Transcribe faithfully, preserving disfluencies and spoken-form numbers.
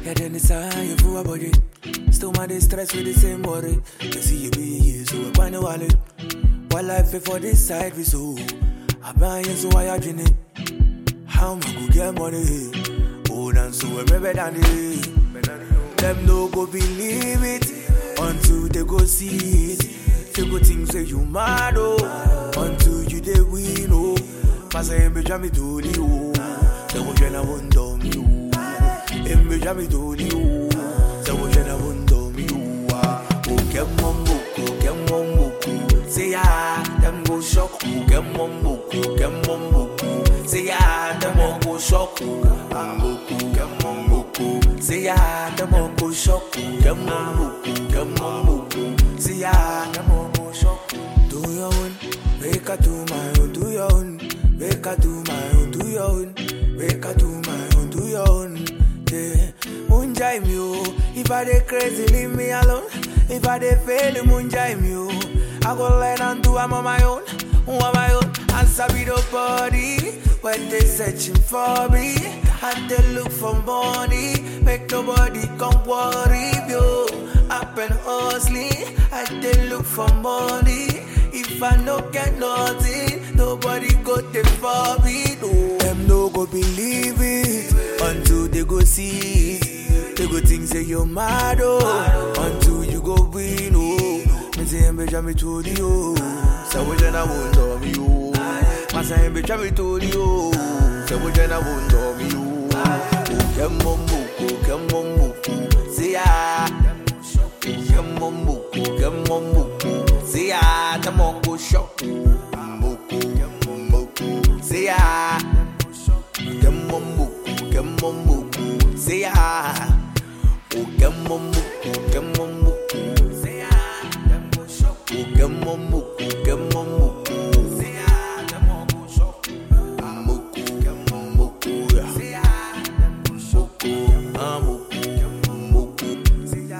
Yeah, then it's time you for a body. Still my distress with the same worry. You see you be here, so I find a wallet. While life for this side we so. I buy you so I drink it. How am I go get money? Oh, and so I'm better than it. Them no go believe it until they go see it. They go think say you mad oh until you they win oh. Pass a me jam me to the oh. They go try na wonder me oh. Em me jam me to the oh. They go try na wonder me oh. Oh get mumbo, get mumbo. Say ah, them go shock you. Get mumbo, get mumbo. Say ah, them go shock you. Get mumbo. Say ah, them go shock you. Get mumbo, get mumbo. Say ah, them go shock you. Do your own, make a do my own. Do your own, make a do my own. Do your own, make a do my own. Do your own, yeah. Munjai me oh, if I dey crazy leave me alone. If I dey fail, munjai me oh. I go learn and do I'm on my own, on my own. Answer with nobody when they searching for me, and they look for money. Make nobody come worry yo. Up and hustling, and they look for money. If I no get nothing, nobody go there for me. No, them no go believe it until they go see it. They go think say you're mad oh, until you go win oh. Me say em beja me to the oh, say we just na wonder me oh. Ma say em beja me to the oh, say we just na wonder me oh. Get mumbo, get mumbo, say ah. Get mumbo, get mumbo, say ah. The mongo shock, mumbo, mumbo, say ah. Get mumbo, get mumbo, say ah. Oh get mumbo, get mumbo.